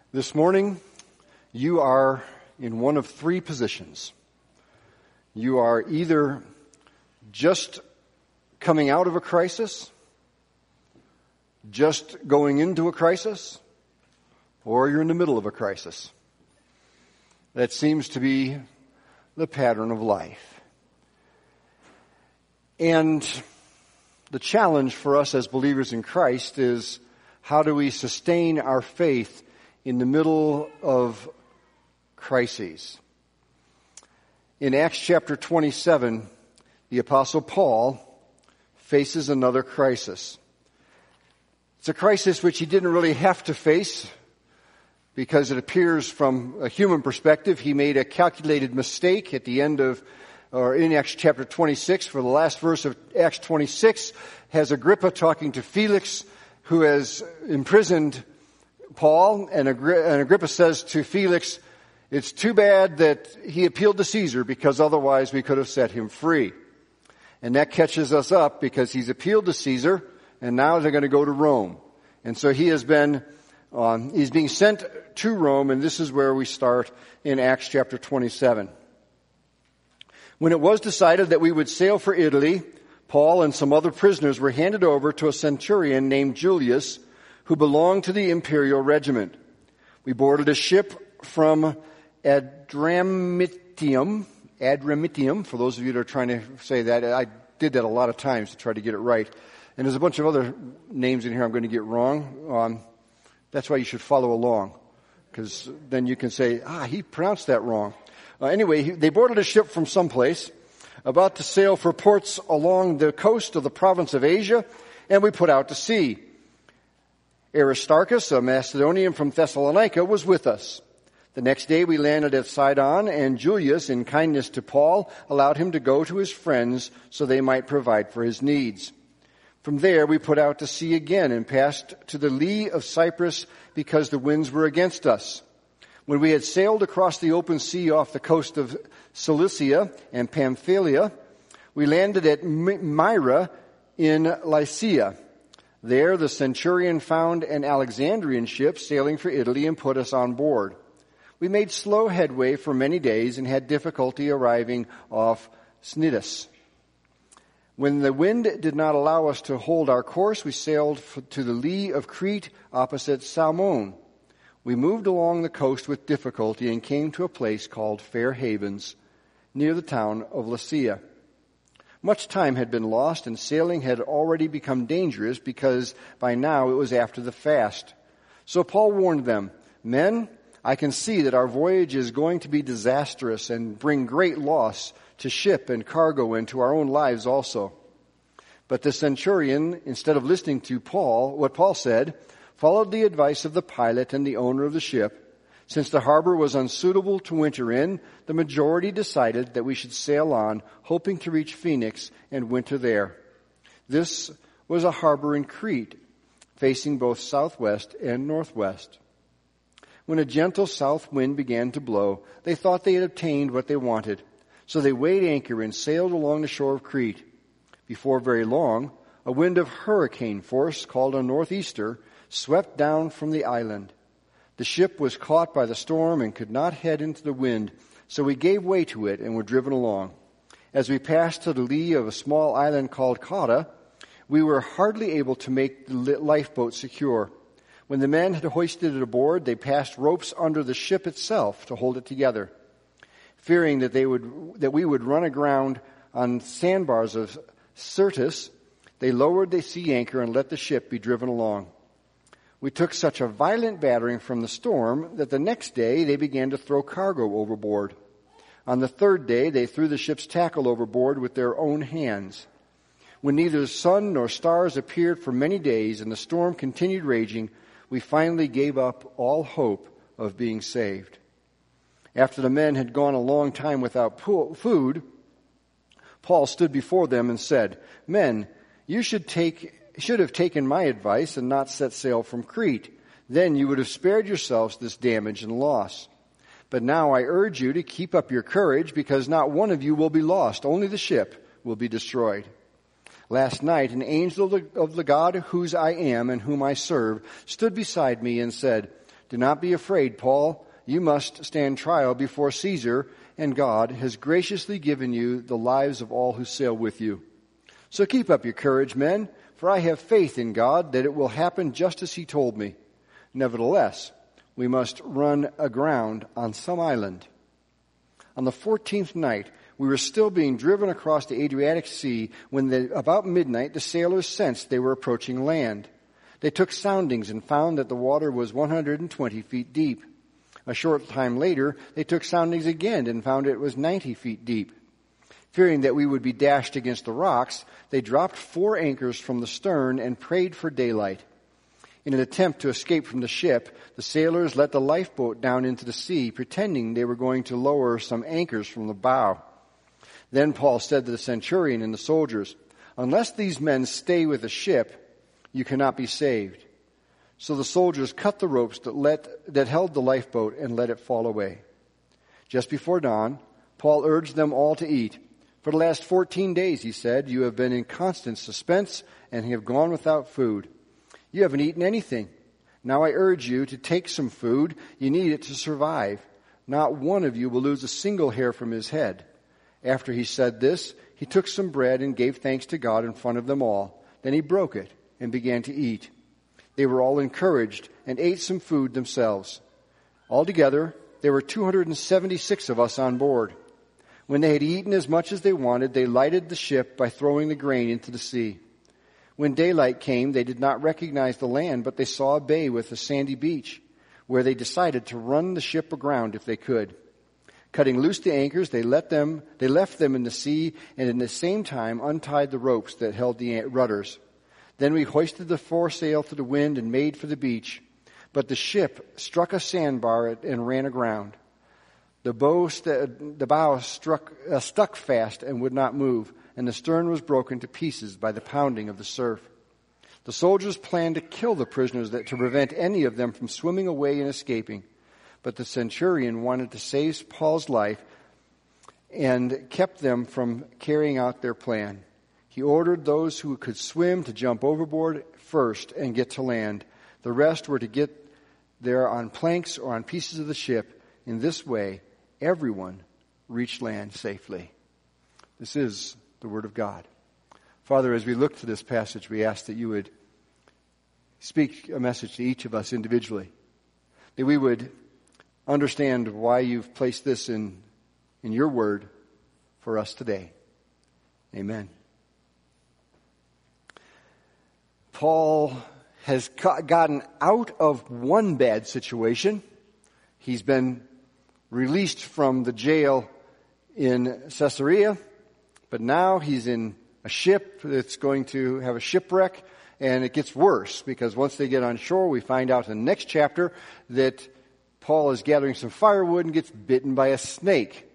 This morning, you are in one of three positions. You are either just coming out of a crisis, just going into a crisis, or you're in the middle of a crisis. That seems to be the pattern of life. And the challenge for us as believers in Christ is, how do we sustain our faith in the middle of crises? In Acts chapter 27, the Apostle Paul faces another crisis. It's a crisis which he didn't really have to face, because it appears from a human perspective he made a calculated mistake at the end of, or in Acts chapter 26, for the last verse of Acts 26, has Agrippa talking to Felix, who has imprisoned Paul, and Agrippa says to Felix, it's too bad that he appealed to Caesar, because otherwise we could have set him free. And that catches us up, because he's appealed to Caesar, and now they're going to go to Rome. And so he's being sent to Rome, and this is where we start in Acts chapter 27. When it was decided that we would sail for Italy, Paul and some other prisoners were handed over to a centurion named Julius, who belonged to the imperial regiment. We boarded a ship from Adramyttium, for those of you that are trying to say that. I did that a lot of times to try to get it right. And there's a bunch of other names in here I'm going to get wrong. That's why you should follow along, because then you can say, he pronounced that wrong. Anyway, they boarded a ship from someplace, about to sail for ports along the coast of the province of Asia, and we put out to sea. Aristarchus, a Macedonian from Thessalonica, was with us. The next day we landed at Sidon, and Julius, in kindness to Paul, allowed him to go to his friends so they might provide for his needs. From there we put out to sea again and passed to the lee of Cyprus, because the winds were against us. When we had sailed across the open sea off the coast of Cilicia and Pamphylia, we landed at Myra in Lycia. There the centurion found an Alexandrian ship sailing for Italy and put us on board. We made slow headway for many days and had difficulty arriving off Cnidus. When the wind did not allow us to hold our course, we sailed to the lee of Crete opposite Salmone. We moved along the coast with difficulty and came to a place called Fair Havens, near the town of Lasea. Much time had been lost, and sailing had already become dangerous, because by now it was after the fast. So Paul warned them, "Men, I can see that our voyage is going to be disastrous and bring great loss to ship and cargo and to our own lives also." But the centurion, instead of listening to what Paul said, followed the advice of the pilot and the owner of the ship. Since the harbor was unsuitable to winter in, the majority decided that we should sail on, hoping to reach Phoenix and winter there. This was a harbor in Crete, facing both southwest and northwest. When a gentle south wind began to blow, they thought they had obtained what they wanted. So they weighed anchor and sailed along the shore of Crete. Before very long, a wind of hurricane force, called a northeaster, swept down from the island. The ship was caught by the storm and could not head into the wind, so we gave way to it and were driven along. As we passed to the lee of a small island called Cauda, we were hardly able to make the lifeboat secure. When the men had hoisted it aboard, they passed ropes under the ship itself to hold it together. Fearing that we would run aground on sandbars of Syrtis, they lowered the sea anchor and let the ship be driven along. We took such a violent battering from the storm that the next day they began to throw cargo overboard. On the third day they threw the ship's tackle overboard with their own hands. When neither the sun nor stars appeared for many days and the storm continued raging, we finally gave up all hope of being saved. After the men had gone a long time without food, Paul stood before them and said, "Men, you should have taken my advice and not set sail from Crete. Then you would have spared yourselves this damage and loss. But now I urge you to keep up your courage, because not one of you will be lost, only the ship will be destroyed." Last night an angel of the God whose I am and whom I serve stood beside me and said, "Do not be afraid, Paul. You must stand trial before Caesar, and God has graciously given you the lives of all who sail with you. So keep up your courage, men, for I have faith in God that it will happen just as he told me. Nevertheless, we must run aground on some island." On the 14th night, we were still being driven across the Adriatic Sea when about midnight the sailors sensed they were approaching land. They took soundings and found that the water was 120 feet deep. A short time later, they took soundings again and found it was 90 feet deep. Fearing that we would be dashed against the rocks, they dropped 4 anchors from the stern and prayed for daylight. In an attempt to escape from the ship, the sailors let the lifeboat down into the sea, pretending they were going to lower some anchors from the bow. Then Paul said to the centurion and the soldiers, "Unless these men stay with the ship, you cannot be saved." So the soldiers cut the ropes that held the lifeboat and let it fall away. Just before dawn, Paul urged them all to eat. "For the last 14 days, he said, you have been in constant suspense and have gone without food. You haven't eaten anything. Now I urge you to take some food. You need it to survive. Not one of you will lose a single hair from his head." After he said this, he took some bread and gave thanks to God in front of them all. Then he broke it and began to eat. They were all encouraged and ate some food themselves. Altogether, there were 276 of us on board. When they had eaten as much as they wanted, they lighted the ship by throwing the grain into the sea. When daylight came, they did not recognize the land, but they saw a bay with a sandy beach, where they decided to run the ship aground if they could. Cutting loose the anchors, they left them in the sea, and in the same time untied the ropes that held the rudders. Then we hoisted the foresail to the wind and made for the beach. But the ship struck a sandbar and ran aground. The bow stuck fast and would not move, and the stern was broken to pieces by the pounding of the surf. The soldiers planned to kill the prisoners to prevent any of them from swimming away and escaping. But the centurion wanted to save Paul's life and kept them from carrying out their plan. He ordered those who could swim to jump overboard first and get to land. The rest were to get there on planks or on pieces of the ship. In this way, everyone reached land safely. This is the Word of God. Father, as we look to this passage, we ask that you would speak a message to each of us individually, that we would understand why you've placed this in your Word for us today. Amen. Paul has gotten out of one bad situation. He's been released from the jail in Caesarea, but now he's in a ship that's going to have a shipwreck, and it gets worse because once they get on shore, we find out in the next chapter that Paul is gathering some firewood and gets bitten by a snake.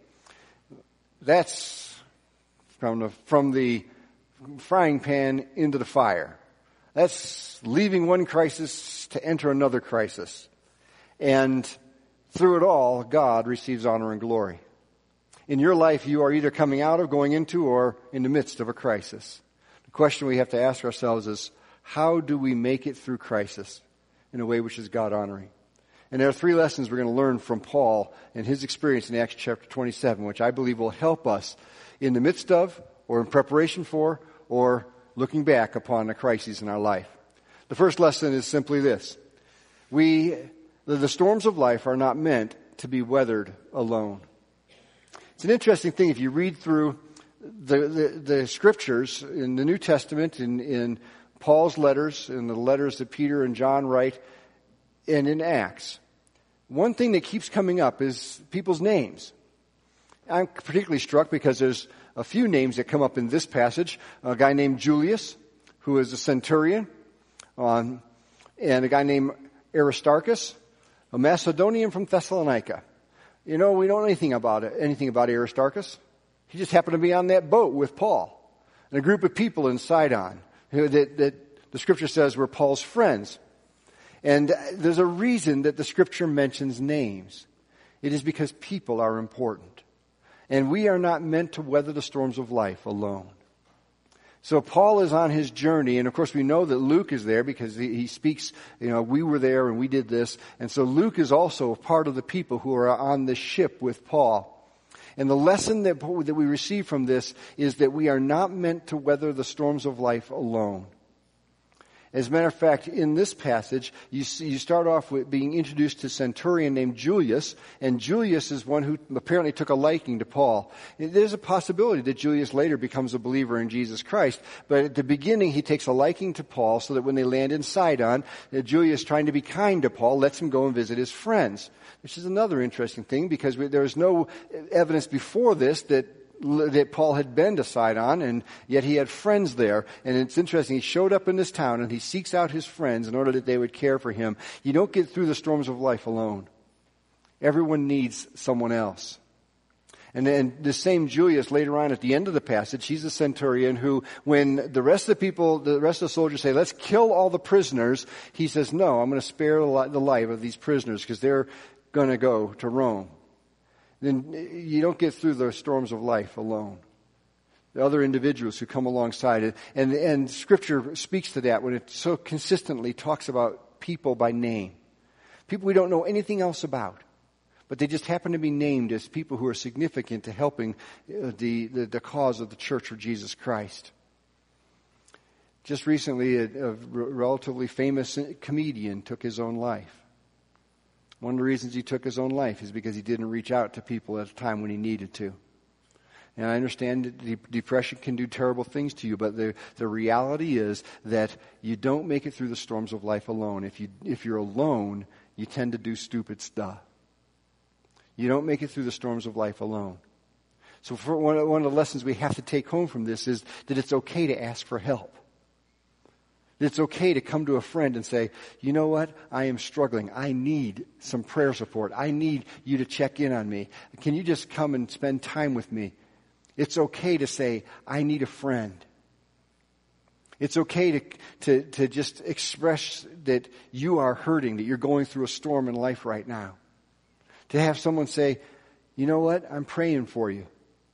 That's from the frying pan into the fire. That's leaving one crisis to enter another crisis. And through it all, God receives honor and glory. In your life, you are either coming out of, going into, or in the midst of a crisis. The question we have to ask ourselves is, how do we make it through crisis in a way which is God-honoring? And there are 3 lessons we're going to learn from Paul and his experience in Acts chapter 27, which I believe will help us in the midst of, or in preparation for, or looking back upon a crisis in our life. The first lesson is simply this. The storms of life are not meant to be weathered alone. It's an interesting thing if you read through the scriptures in the New Testament, in Paul's letters, in the letters that Peter and John write, and in Acts. One thing that keeps coming up is people's names. I'm particularly struck because there's a few names that come up in this passage. A guy named Julius, who is a centurion, and a guy named Aristarchus, a Macedonian from Thessalonica. You know, we don't know anything about Aristarchus. He just happened to be on that boat with Paul and a group of people in Sidon that the Scripture says were Paul's friends. And there's a reason that the Scripture mentions names. It is because people are important. And we are not meant to weather the storms of life alone. So Paul is on his journey, and of course we know that Luke is there because he speaks, we were there and we did this. And so Luke is also a part of the people who are on the ship with Paul. And the lesson that we receive from this is that we are not meant to weather the storms of life alone. As a matter of fact, in this passage, you start off with being introduced to a centurion named Julius, and Julius is one who apparently took a liking to Paul. There's a possibility that Julius later becomes a believer in Jesus Christ, but at the beginning he takes a liking to Paul so that when they land in Sidon, Julius, trying to be kind to Paul, lets him go and visit his friends. Which is another interesting thing because there is no evidence before this that Paul had been to Sidon, and yet he had friends there. And it's interesting, he showed up in this town and he seeks out his friends in order that they would care for him. You don't get through the storms of life alone. Everyone needs someone else. And then the same Julius, later on at the end of the passage, he's a centurion who, when the rest of the soldiers say, let's kill all the prisoners, he says, no, I'm going to spare the life of these prisoners because they're going to go to Rome. Then you don't get through the storms of life alone. The other individuals who come alongside it. And Scripture speaks to that when it so consistently talks about people by name. People we don't know anything else about. But they just happen to be named as people who are significant to helping the cause of the Church of Jesus Christ. Just recently, a relatively famous comedian took his own life. One of the reasons he took his own life is because he didn't reach out to people at a time when he needed to. And I understand that depression can do terrible things to you, but the reality is that you don't make it through the storms of life alone. If you're alone, you tend to do stupid stuff. You don't make it through the storms of life alone. So one of the lessons we have to take home from this is that it's okay to ask for help. It's okay to come to a friend and say, you know what, I am struggling. I need some prayer support. I need you to check in on me. Can you just come and spend time with me? It's okay to say, I need a friend. It's okay to just express that you are hurting, that you're going through a storm in life right now. To have someone say, you know what, I'm praying for you.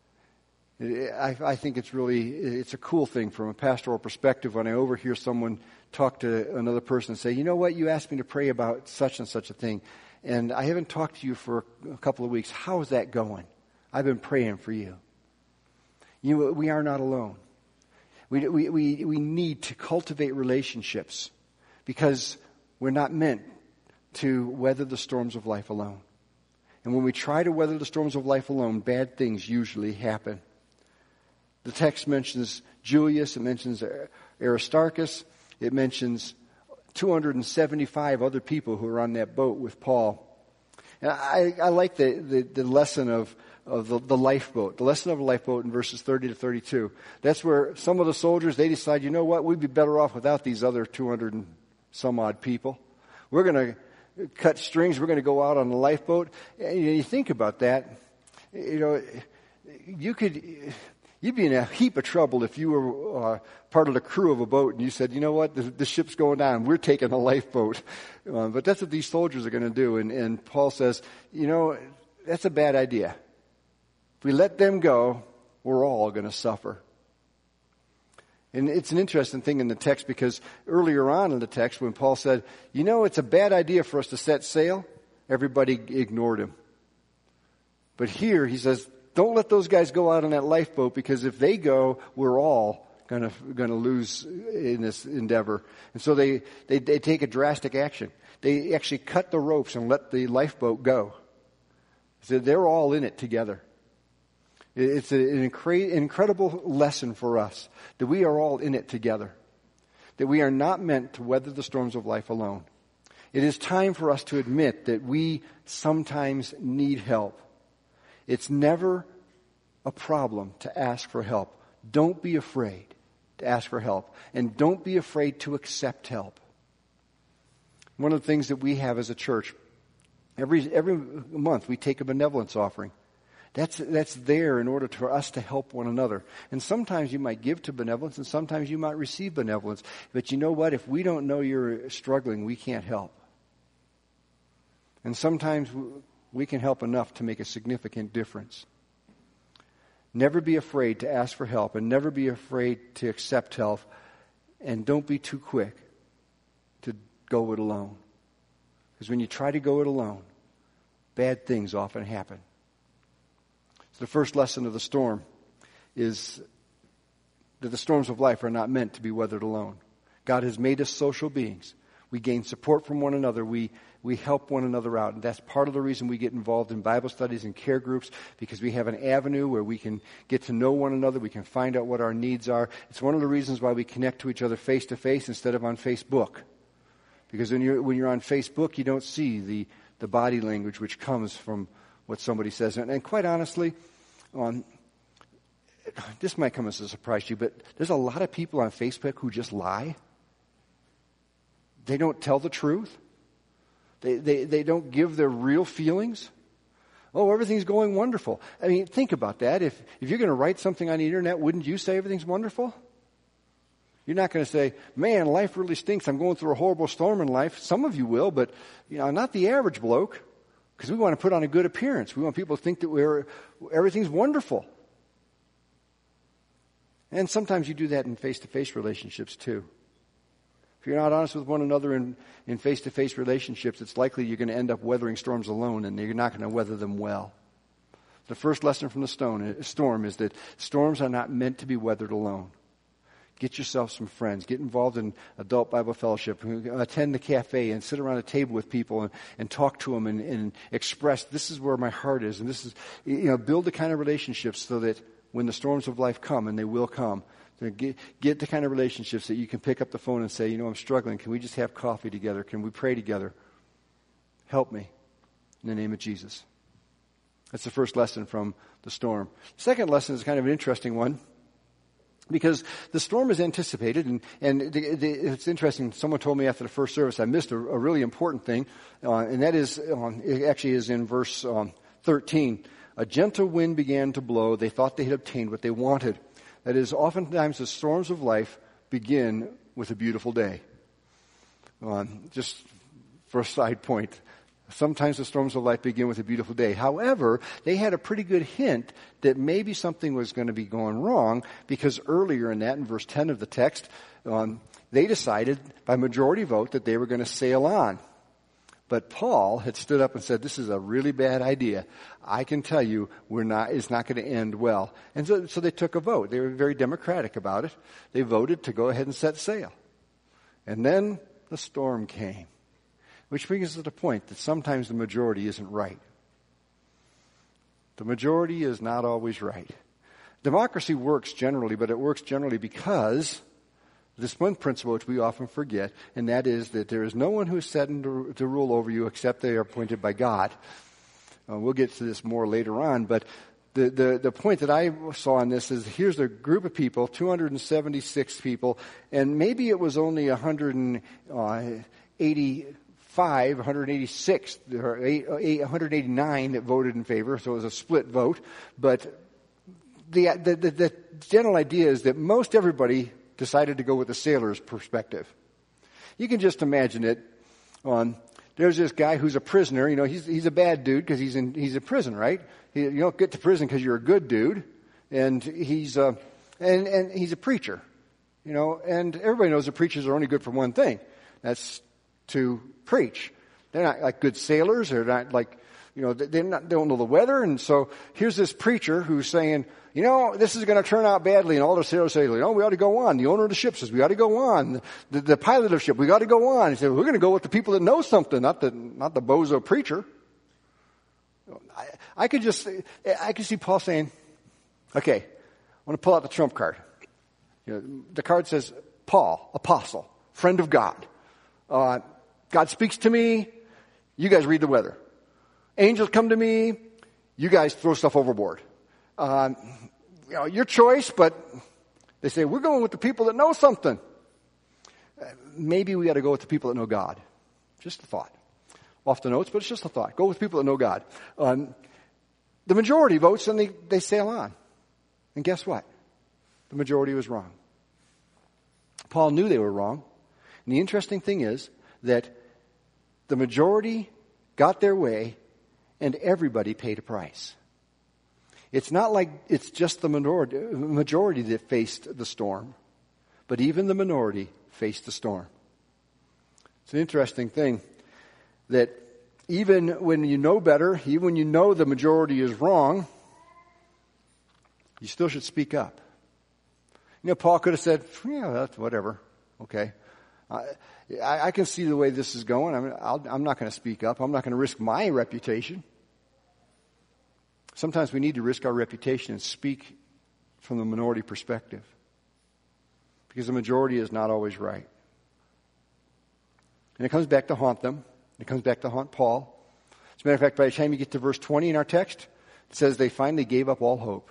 I think it's a cool thing from a pastoral perspective when I overhear someone talk to another person and say, you know what, you asked me to pray about such and such a thing, and I haven't talked to you for a couple of weeks. How is that going? I've been praying for you. We are not alone. We need to cultivate relationships because we're not meant to weather the storms of life alone. And when we try to weather the storms of life alone, bad things usually happen. The text mentions Julius, it mentions Aristarchus, it mentions 275 other people who are on that boat with Paul. And I like the lesson of the lifeboat. The lesson of a lifeboat in verses 30 to 32. That's where some of the soldiers, they decide, you know what, we'd be better off without these other 200 and some odd people. We're going to cut strings, we're going to go out on the lifeboat. And you think about that, you'd be in a heap of trouble if you were part of the crew of a boat and you said, you know what, the ship's going down, we're taking a lifeboat. But that's what these soldiers are going to do. And Paul says, that's a bad idea. If we let them go, we're all going to suffer. And it's an interesting thing in the text because earlier on in the text when Paul said, it's a bad idea for us to set sail, everybody ignored him. But here he says, don't let those guys go out on that lifeboat because if they go, we're all going to lose in this endeavor. And so they take a drastic action. They actually cut the ropes and let the lifeboat go. So they're all in it together. It's an incredible lesson for us that we are all in it together. That we are not meant to weather the storms of life alone. It is time for us to admit that we sometimes need help. It's never a problem to ask for help. Don't be afraid to ask for help. And don't be afraid to accept help. One of the things that we have as a church, every month we take a benevolence offering. That's there in order for us to help one another. And sometimes you might give to benevolence and sometimes you might receive benevolence. But you know what? If we don't know you're struggling, we can't help. And sometimes we can help enough to make a significant difference. Never be afraid to ask for help, and never be afraid to accept help, and don't be too quick to go it alone. Because when you try to go it alone, bad things often happen. So the first lesson of the storm is that the storms of life are not meant to be weathered alone. God has made us social beings. We gain support from one another. We help one another out. And that's part of the reason we get involved in Bible studies and care groups, because we have an avenue where we can get to know one another. We can find out what our needs are. It's one of the reasons why we connect to each other face to face instead of on Facebook. Because when you're on Facebook, you don't see the body language which comes from what somebody says. And quite honestly, this might come as a surprise to you, but there's a lot of people on Facebook who just lie. They don't tell the truth. They don't give their real feelings. Oh, everything's going wonderful. I mean, think about that. If you're going to write something on the internet, wouldn't you say everything's wonderful? You're not going to say, man, life really stinks. I'm going through a horrible storm in life. Some of you will, but not the average bloke, because we want to put on a good appearance. We want people to think that everything's wonderful. And sometimes you do that in face-to-face relationships too. If you're not honest with one another in face-to-face relationships, it's likely you're going to end up weathering storms alone, and you're not going to weather them well. The first lesson from the storm is that storms are not meant to be weathered alone. Get yourself some friends. Get involved in adult Bible fellowship. Attend the cafe and sit around a table with people and talk to them and express, this is where my heart is. And this is, build the kind of relationships so that when the storms of life come, and they will come, get the kind of relationships that you can pick up the phone and say, I'm struggling. Can we just have coffee together? Can we pray together? Help me in the name of Jesus. That's the first lesson from the storm. The second lesson is kind of an interesting one, because the storm is anticipated, and it's interesting. Someone told me after the first service I missed a really important thing, and that is, it actually is in verse 13. A gentle wind began to blow. They thought they had obtained what they wanted. That is, oftentimes the storms of life begin with a beautiful day. Just for a side point, sometimes the storms of life begin with a beautiful day. However, they had a pretty good hint that maybe something was going to be going wrong, because earlier in that, in verse 10 of the text, they decided by majority vote that they were going to sail on. But Paul had stood up and said, this is a really bad idea. I can tell you it's not going to end well. And so they took a vote. They were very democratic about it. They voted to go ahead and set sail. And then the storm came, which brings us to the point that sometimes the majority isn't right. The majority is not always right. Democracy works generally, but it works generally because this one principle which we often forget, and that is that there is no one who is set to rule over you except they are appointed by God. We'll get to this more later on, but the point that I saw in this is, here's a group of people, 276 people, and maybe it was only 186, or 189 that voted in favor, so it was a split vote. But the general idea is that most everybody decided to go with the sailor's perspective. You can just imagine it. There's this guy who's a prisoner. He's a bad dude because he's in prison, right? You don't get to prison because you're a good dude, and he's a preacher. And everybody knows that preachers are only good for one thing. That's to preach. They're not like good sailors. They're not like, they don't know the weather. And so here's this preacher who's saying, this is going to turn out badly. And all the sailors say, we ought to go on. The owner of the ship says, we ought to go on. The pilot of the ship, we ought to go on. He said, we're going to go with the people that know something, not the bozo preacher. I could see Paul saying, okay, I want to pull out the trump card. The card says, Paul, apostle, friend of God. God speaks to me. You guys read the weather. Angels come to me. You guys throw stuff overboard. Your choice, but they say, we're going with the people that know something. Maybe we got to go with the people that know God. Just a thought. Off the notes, but it's just a thought. Go with people that know God. The majority votes and they sail on. And guess what? The majority was wrong. Paul knew they were wrong. And the interesting thing is that the majority got their way and everybody paid a price. It's not like it's just the majority that faced the storm, but even the minority faced the storm. It's an interesting thing that even when you know better, even when you know the majority is wrong, you still should speak up. You know, Paul could have said, yeah, that's whatever. Okay. I can see the way this is going. I'm not going to speak up. I'm not going to risk my reputation. Sometimes we need to risk our reputation and speak from the minority perspective, because the majority is not always right. And it comes back to haunt them. It comes back to haunt Paul. As a matter of fact, by the time you get to verse 20 in our text, it says they finally gave up all hope.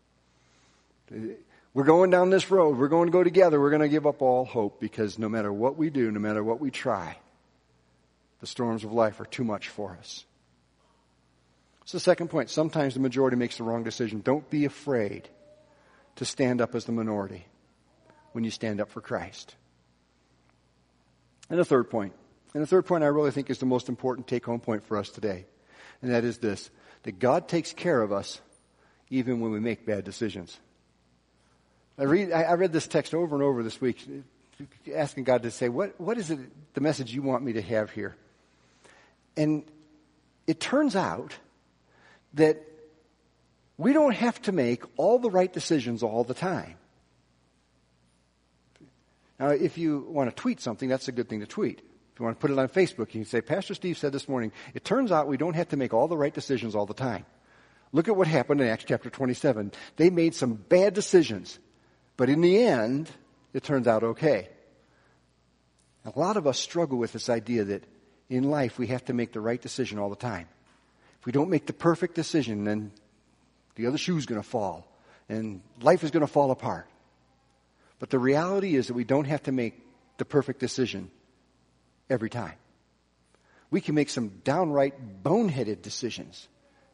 We're going down this road. We're going to go together. We're going to give up all hope, because no matter what we do, no matter what we try, the storms of life are too much for us. So the second point, sometimes the majority makes the wrong decision. Don't be afraid to stand up as the minority when you stand up for Christ. And the third point I really think is the most important take-home point for us today, and that is this, that God takes care of us even when we make bad decisions. I read this text over and over this week, asking God to say, what is it, the message you want me to have here? And it turns out that we don't have to make all the right decisions all the time. Now, if you want to tweet something, that's a good thing to tweet. If you want to put it on Facebook, you can say, Pastor Steve said this morning, it turns out we don't have to make all the right decisions all the time. Look at what happened in Acts chapter 27. They made some bad decisions, but in the end, it turns out okay. A lot of us struggle with this idea that in life we have to make the right decision all the time. If we don't make the perfect decision, then the other shoe's going to fall, and life is going to fall apart. But the reality is that we don't have to make the perfect decision every time. We can make some downright boneheaded decisions,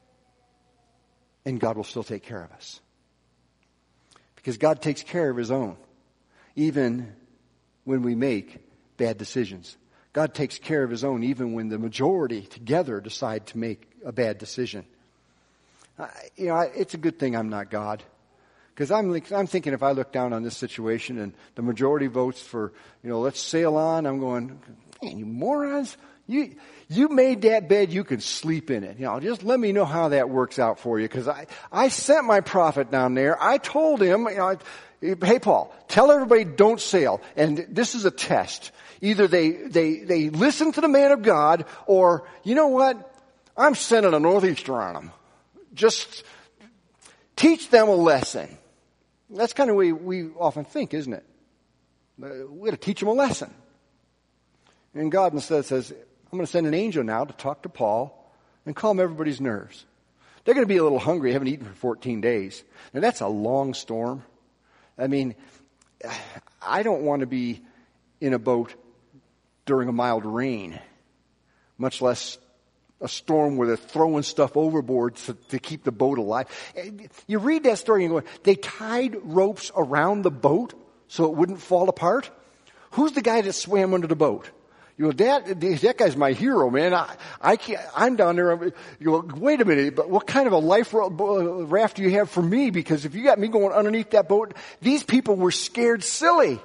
and God will still take care of us. Because God takes care of His own, even when we make bad decisions. God takes care of His own even when the majority together decide to make a bad decision. It's a good thing I'm not God. Because I'm thinking if I look down on this situation and the majority votes for, let's sail on, I'm going, man, you morons. You made that bed, you can sleep in it. Just let me know how that works out for you. Because I sent my prophet down there. I told him, hey, Paul, tell everybody don't sail. And this is a test. Either they listen to the man of God, or, you know what? I'm sending a northeaster on them. Just teach them a lesson. That's kind of the way we often think, isn't it? We got to teach them a lesson. And God instead says, I'm going to send an angel now to talk to Paul and calm everybody's nerves. They're going to be a little hungry. They haven't eaten for 14 days. Now, that's a long storm. I mean, I don't want to be in a boat during a mild rain, much less a storm where they're throwing stuff overboard to keep the boat alive. You read that story and you go, they tied ropes around the boat so it wouldn't fall apart? Who's the guy that swam under the boat? That guy's my hero, man. I'm down there. Wait a minute, but what kind of a life raft do you have for me? Because if you got me going underneath that boat, these people were scared silly.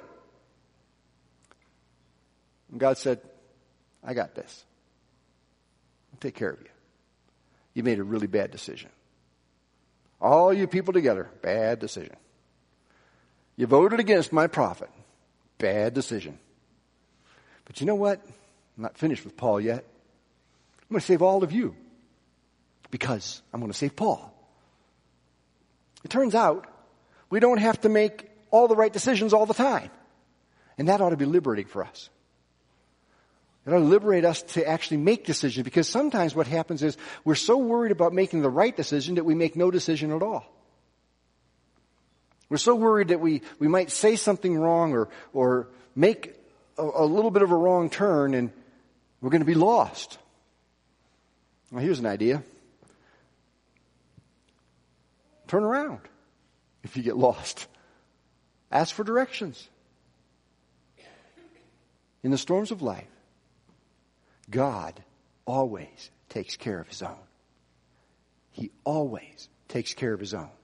And God said, I got this. I'll take care of you. You made a really bad decision. All you people together, bad decision. You voted against my prophet. Bad decision. But you know what? I'm not finished with Paul yet. I'm going to save all of you because I'm going to save Paul. It turns out we don't have to make all the right decisions all the time. And that ought to be liberating for us. It ought to liberate us to actually make decisions, because sometimes what happens is we're so worried about making the right decision that we make no decision at all. We're so worried that we might say something wrong or make a little bit of a wrong turn, and we're going to be lost. Well, here's an idea. Turn around if you get lost. Ask for directions. In the storms of life, God always takes care of His own. He always takes care of his own.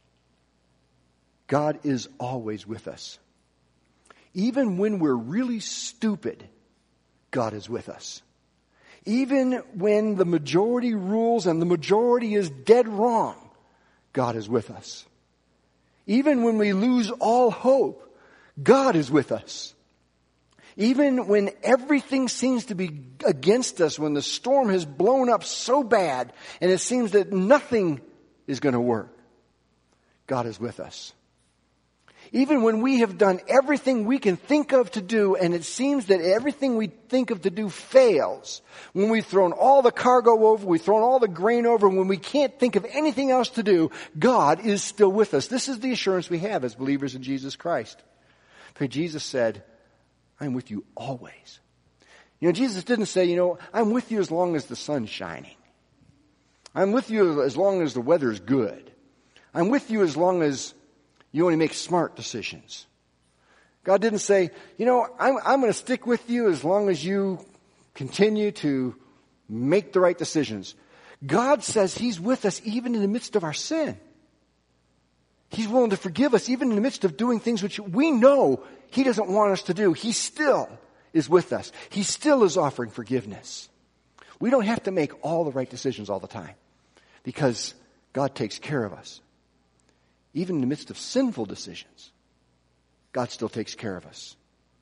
God is always with us. Even when we're really stupid, God is with us. Even when the majority rules and the majority is dead wrong, God is with us. Even when we lose all hope, God is with us. Even when everything seems to be against us, when the storm has blown up so bad and it seems that nothing is going to work, God is with us. Even when we have done everything we can think of to do and it seems that everything we think of to do fails, when we've thrown all the cargo over, we've thrown all the grain over, when we can't think of anything else to do, God is still with us. This is the assurance we have as believers in Jesus Christ. Because Jesus said, I'm with you always. Jesus didn't say, I'm with you as long as the sun's shining. I'm with you as long as the weather's good. I'm with you as long as you only make smart decisions. God didn't say, I'm going to stick with you as long as you continue to make the right decisions. God says He's with us even in the midst of our sin. He's willing to forgive us even in the midst of doing things which we know He doesn't want us to do. He still is with us. He still is offering forgiveness. We don't have to make all the right decisions all the time because God takes care of us. Even in the midst of sinful decisions, God still takes care of us.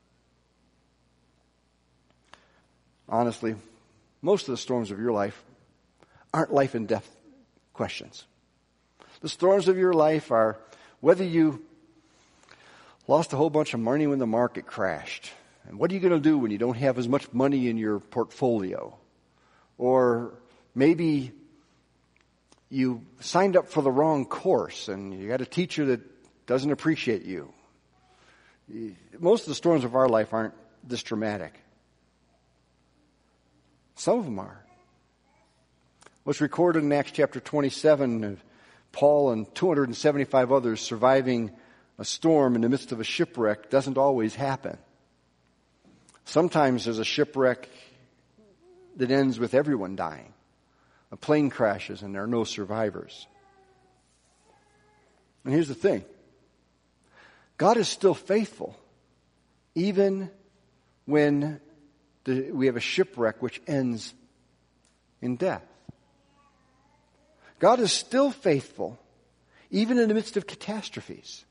Honestly, most of the storms of your life aren't life and death questions. The storms of your life are whether you lost a whole bunch of money when the market crashed. And what are you going to do when you don't have as much money in your portfolio? Or maybe you signed up for the wrong course and you got a teacher that doesn't appreciate you. Most of the storms of our life aren't this dramatic. Some of them are. What's recorded in Acts chapter 27 of Paul and 275 others surviving a storm in the midst of a shipwreck doesn't always happen. Sometimes there's a shipwreck that ends with everyone dying. A plane crashes and there are no survivors. And here's the thing. God is still faithful even when we have a shipwreck which ends in death. God is still faithful even in the midst of catastrophes.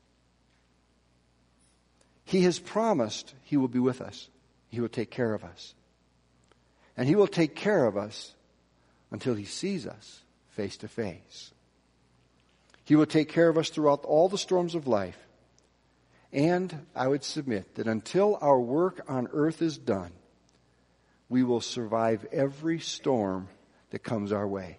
He has promised He will be with us. He will take care of us. And He will take care of us until He sees us face to face. He will take care of us throughout all the storms of life. And I would submit that until our work on earth is done, we will survive every storm that comes our way.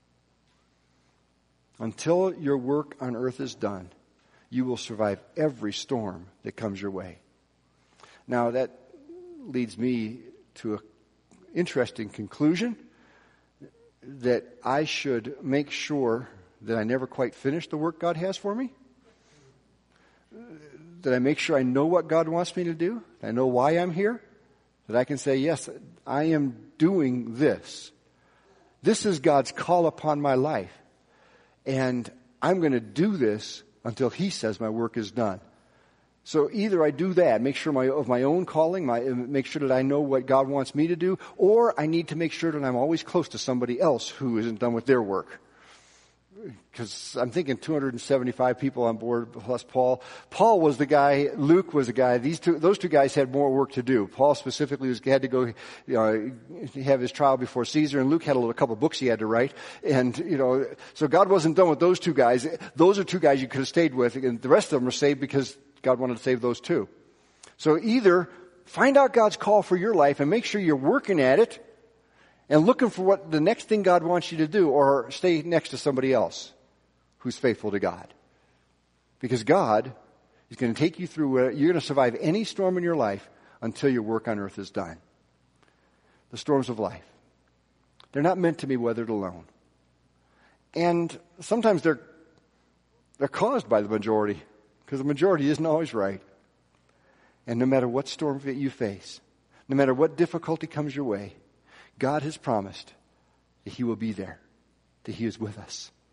Until your work on earth is done, you will survive every storm that comes your way. Now that leads me to an interesting conclusion that I should make sure that I never quite finish the work God has for me. That I make sure I know what God wants me to do. I know why I'm here. That I can say, yes, I am doing this. This is God's call upon my life. And I'm going to do this until He says my work is done. So either I do that, make sure of my own calling, make sure that I know what God wants me to do, or I need to make sure that I'm always close to somebody else who isn't done with their work. Because I'm thinking 275 people on board plus Paul. Paul was the guy, Luke was the guy. Those two guys had more work to do. Paul specifically had to go, have his trial before Caesar, and Luke had a couple of books he had to write. And, so God wasn't done with those two guys. Those are two guys you could have stayed with, and the rest of them are saved because God wanted to save those two. So either find out God's call for your life and make sure you're working at it and looking for what the next thing God wants you to do, or stay next to somebody else who's faithful to God. Because God is going to take you through, you're going to survive any storm in your life until your work on earth is done. The storms of life. They're not meant to be weathered alone. And sometimes they're caused by the majority, because the majority isn't always right. And no matter what storm you face, no matter what difficulty comes your way, God has promised that He will be there, that He is with us.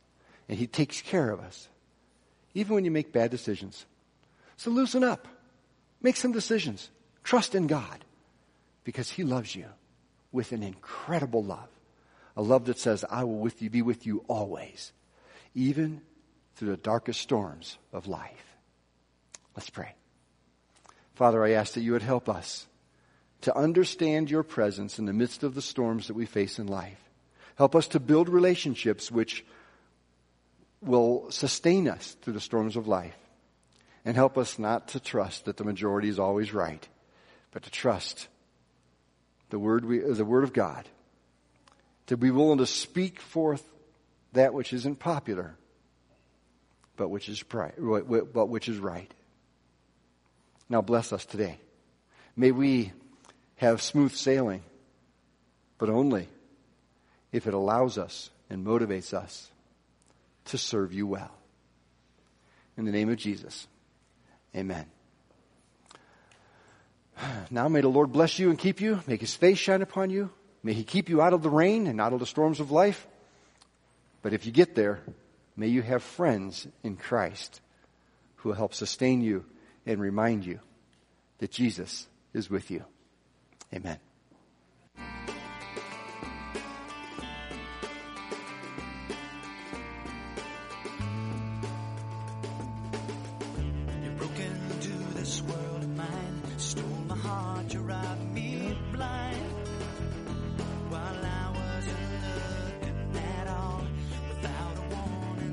And He takes care of us, even when you make bad decisions. So loosen up. Make some decisions. Trust in God, because He loves you with an incredible love. A love that says, I will be with you always, even through the darkest storms of life. Let's pray. Father, I ask that you would help us to understand your presence in the midst of the storms that we face in life. Help us to build relationships which will sustain us through the storms of life. And help us not to trust that the majority is always right, but to trust the Word of God. To be willing to speak forth that which isn't popular, but which is right. Now bless us today. May we have smooth sailing, but only if it allows us and motivates us to serve you well. In the name of Jesus, amen. Now may the Lord bless you and keep you. Make His face shine upon you. May He keep you out of the rain and out of the storms of life. But if you get there, may you have friends in Christ who will help sustain you and remind you that Jesus is with you. Amen.